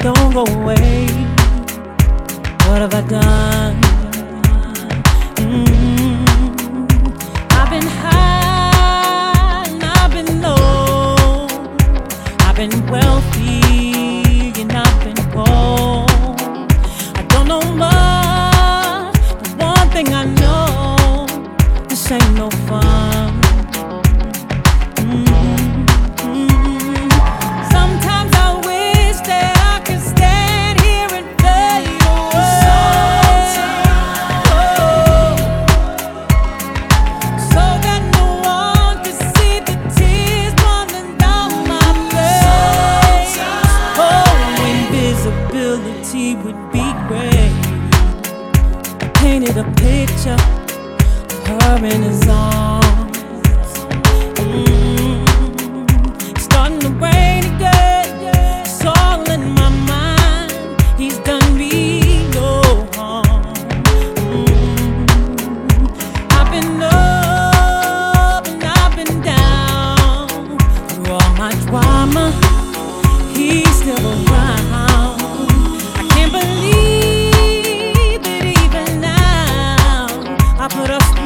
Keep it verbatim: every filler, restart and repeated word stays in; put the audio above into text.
don't go away. What have I done? Mm. I've been high and I've been low. I've been wealthy and I've been poor. I don't know much, but one thing I know, this ain't no fun. Would be great. I painted a picture of her in his arms. Mm. It's starting to rain again. It's all in my mind. He's done me no harm. Mm. I've been up and I've been down. Through all my drama, he's still around. Believe it even now. I put a